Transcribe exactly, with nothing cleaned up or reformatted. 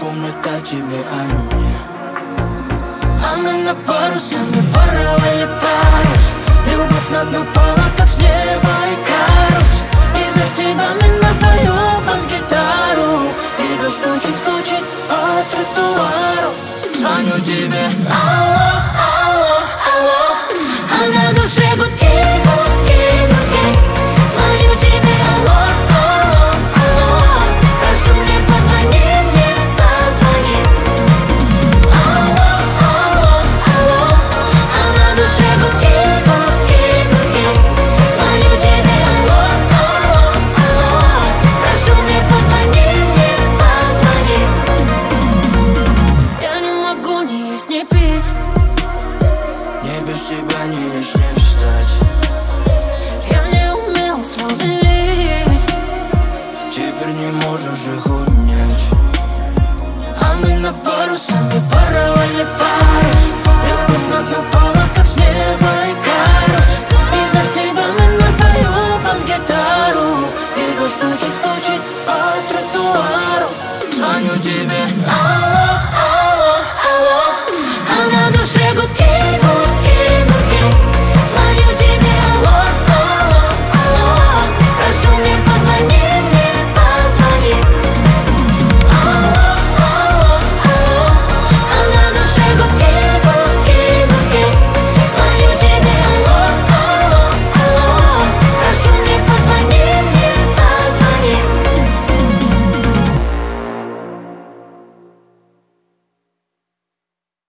помнят о тебе они. А мы на парусе, мы порвали парус. Любовь на дно пала, как с неба Икарус. Из-за тебя мы напою под гитару. И дождь тучи стучит по тротуару. Звоню тебе, алло, алло, алло. А на душе гудки, гудки, гудки. Звоню тебе, алло, алло, алло. Прошу, мне позвони, мне позвони. Алло, алло, алло. А на душе гудки, гудки, гудки. Звоню тебе, алло, алло, алло. Прошу, мне позвони, мне позвони. Я не могу ни есть, ни пить. Мне без тебя не лечь, не встать. Я не умел слезы лить. Теперь не можешь их унять. А мы на парусе, мы порвали парус. Любовь на дно пала, как с неба Икарус. Из-за тебя мы напою под гитару. И дождь тучи стучит по тротуару. Звоню тебе, алло.